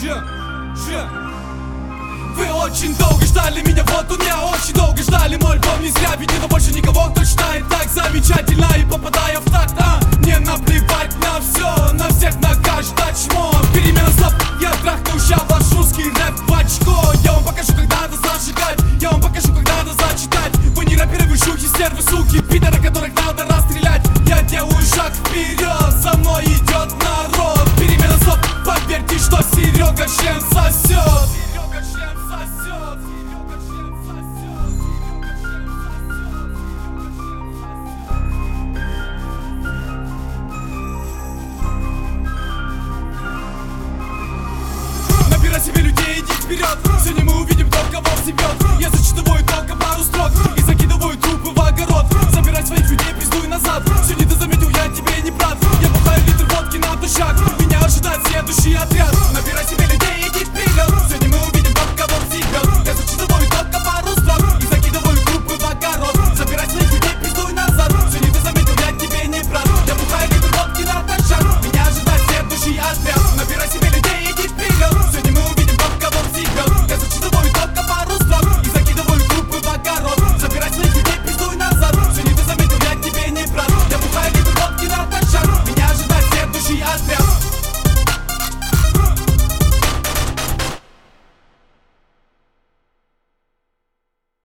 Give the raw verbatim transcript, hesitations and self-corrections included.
Yeah, yeah. Вы очень долго ждали меня, вот он я. Очень долго ждали мой альбом, не зря. Ведь это больше никого, кто читает так замечательно и попадая в такт. А, не наплевать на все, на всех, на каждое чмо. Перемена слов, я трахнул ща ваш русский рэп в очко. Я вам покажу, как надо зажигать, я вам покажу, как надо зачитать. Вы не рэперы, вы щуки, стервы, суки, пидоры, которых надо расстрелять. Я делаю шаг вперед, за мной идет народ. Перемена слов, поверьте, что Серега член сосет. Набирай себе людей, иди вперед. Сегодня мы увидим, кто кого всебет. Я зачитываю